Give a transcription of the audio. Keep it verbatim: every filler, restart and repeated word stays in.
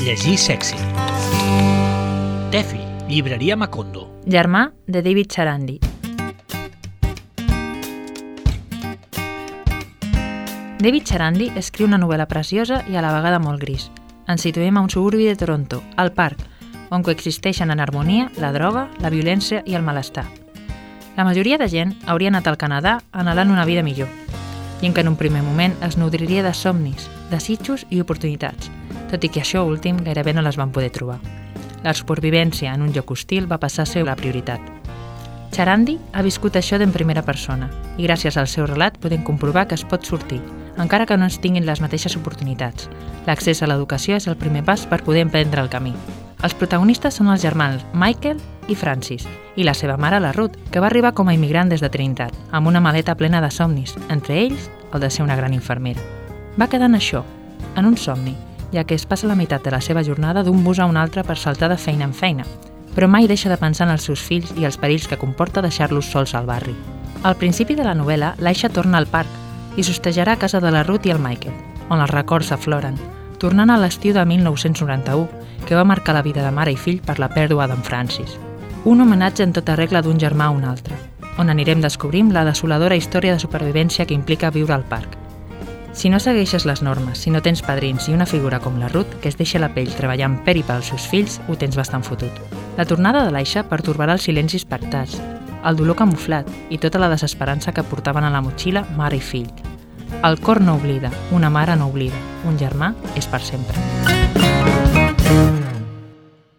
Llegir sexy. Tefi, llibreria Macondo. Germà, de David Charandi. David Charandi escriu una novel·la preciosa i a la vegada molt gris. Ens situem a un suburbi de Toronto, al parc, on coexisteixen en harmonia la droga, la violència i el malestar. La majoria de gent hauria anat al Canadà anhelant una vida millor, i en què en un primer moment es nodriria de somnis, desitjos i oportunitats, tot i que això últim gairebé no les van poder trobar. La supervivència en un lloc hostil va passar a ser la prioritat. Charandi ha viscut això en primera persona i gràcies al seu relat podem comprovar que es pot sortir, encara que no es tinguin les mateixes oportunitats. L'accés a l'educació és el primer pas per poder emprendre el camí. Els protagonistes són els germans Michael i Francis i la seva mare, la Ruth, que va arribar com a immigrant des de Trinitat, amb una maleta plena de somnis, entre ells el de ser una gran infermera. Va quedar en això, en un somni, ja que es passa la meitat de la seva jornada d'un bus a un altre per saltar de feina en feina, però mai deixa de pensar en els seus fills i els perills que comporta deixar-los sols al barri. Al principi de la novel·la, l'Aisha torna al parc i s'hostejarà a casa de la Ruth i el Michael, on els records s'afloren, tornant a l'estiu de mil nou-cents noranta-u, que va marcar la vida de mare i fill per la pèrdua d'en Francis. Un homenatge en tota regla d'un germà a un altre, on anirem descobrint la desoladora història de supervivència que implica viure al parc. Si no segueixes les normes, si no tens padrins i una figura com la Ruth, que es deixa la pell treballant per i pels seus fills, ho tens bastant fotut. La tornada de l'Aisha pertorbarà els silencis pactats, el dolor camuflat i tota la desesperança que portaven a la motxilla mare i fill. El cor no oblida, una mare no oblida, un germà és per sempre.